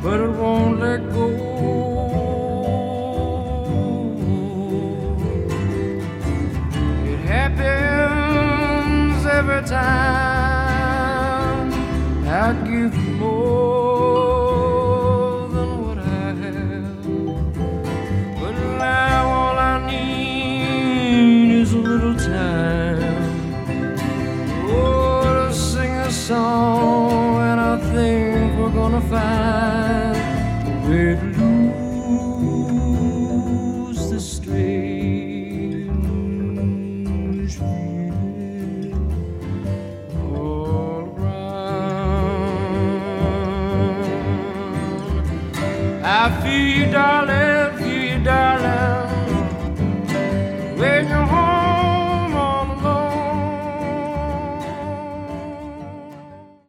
but it won't let go. It happens every time I give you more than what I have, but now all I need is a little time, oh, to sing a song, and I think we're gonna find a way to lose this strange feeling all around. I feel, darling,